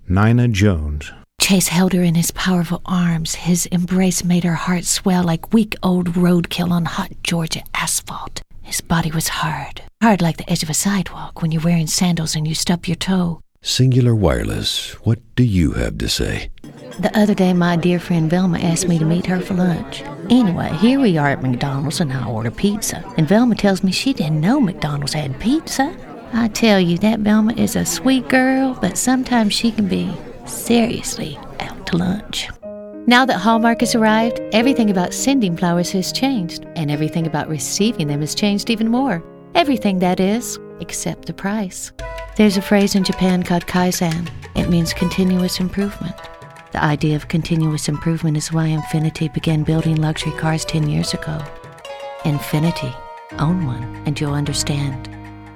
Nina Jones. Chase held her in his powerful arms. His embrace made her heart swell like week-old roadkill on hot Georgia asphalt. His body was hard like the edge of a sidewalk when you're wearing sandals and you stub your toe. Singular Wireless, what do you have to say? The other day, my dear friend Velma asked me to meet her for lunch. Anyway, here we are at McDonald's and I order pizza. And Velma tells me she didn't know McDonald's had pizza. I tell you, that Velma is a sweet girl, but sometimes she can be seriously out to lunch. Now that Hallmark has arrived, everything about sending flowers has changed, and everything about receiving them has changed even more. Everything, that is, except the price. There's a phrase in Japan called kaizen. It means continuous improvement. The idea of continuous improvement is why Infiniti began building luxury cars 10 years ago. Infiniti. Own one, and you'll understand.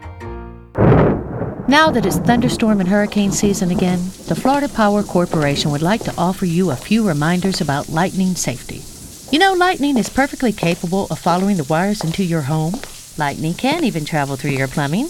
Now that it's thunderstorm and hurricane season again, the Florida Power Corporation would like to offer you a few reminders about lightning safety. You know, lightning is perfectly capable of following the wires into your home. Lightning can even travel through your plumbing.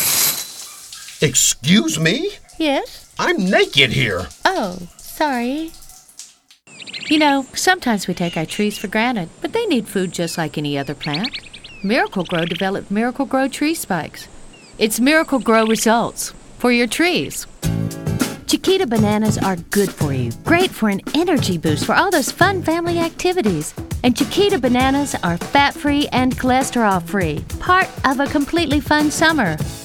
Excuse me? Yes? I'm naked here. Oh, sorry. You know, sometimes we take our trees for granted, but they need food just like any other plant. Miracle-Gro developed Miracle-Gro tree spikes. It's Miracle-Gro results for your trees. Chiquita bananas are good for you, great for an energy boost for all those fun family activities. And Chiquita bananas are fat-free and cholesterol-free, part of a completely fun summer.